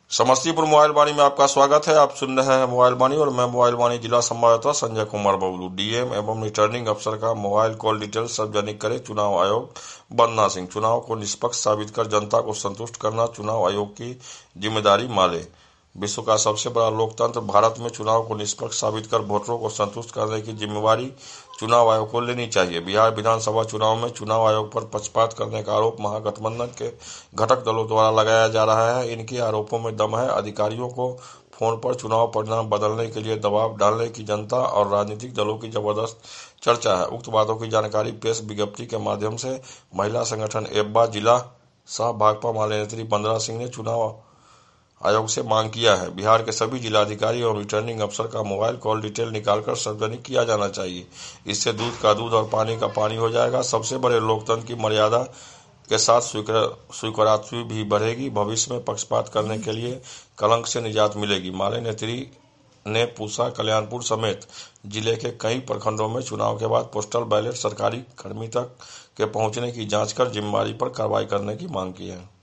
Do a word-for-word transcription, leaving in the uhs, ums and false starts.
Samastipur mobile वाणी में आपका स्वागत है। आप सुन रहे हैं मोबाइल वाणी और मैं मोबाइल वाणी जिला संवाददाता संजय कुमार बबलू। डीएम एवं रिटर्निंग अफसर का मोबाइल कॉल डिटेल सार्वजनिक करे चुनाव आयोग। वंदना सिंह, चुनाव को निष्पक्ष साबित कर जनता को संतुष्ट करना चुनाव आयोग की जिम्मेदारी माले। विश्व का सबसे बड़ा लोकतंत्र भारत में चुनाव को निष्पक्ष साबित कर वोटरों को संतुष्ट करने की जिम्मेवारी चुनाव आयोग को लेनी चाहिए। बिहार विधानसभा चुनाव में चुनाव आयोग पर पक्षपात करने का आरोप महागठबंधन के घटक दलों द्वारा लगाया जा रहा है। इनके आरोपों में दम है। अधिकारियों को फोन पर चुनाव परिणाम बदलने के लिए दबाव डालने की जनता और राजनीतिक दलों की जबरदस्त चर्चा है। उक्त बातों की जानकारी प्रेस विज्ञप्ति के माध्यम से महिला संगठन एब्बा जिला सह भाकपा माले नेत्री वंदना सिंह ने चुनाव आयोग से मांग किया है। बिहार के सभी जिलाधिकारी और रिटर्निंग अफसर का मोबाइल कॉल डिटेल निकालकर सार्वजनिक किया जाना चाहिए। इससे दूध का दूध और पानी का पानी हो जाएगा। सबसे बड़े लोकतंत्र की मर्यादा के साथ स्वीकारात्वी भी बढ़ेगी। भविष्य में पक्षपात करने के लिए कलंक से निजात मिलेगी। माले नेत्री ने पूसा, कल्याणपुर समेत जिले के कई प्रखंडों में चुनाव के बाद पोस्टल बैलेट सरकारी कर्मी तक के पहुंचने की जांच कर जिम्मेदारी पर कार्रवाई करने की मांग की है।